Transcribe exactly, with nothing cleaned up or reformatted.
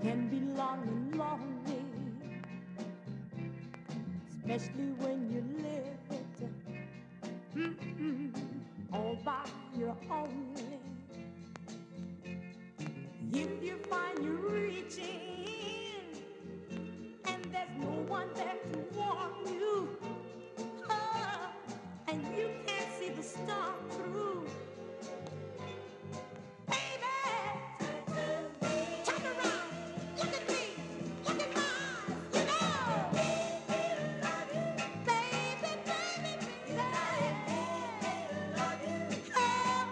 can be long and lonely, especially when you live it mm-mm, all by your only. If you find you're reaching and there's no one there to warn you, oh, and you can't see the storm through.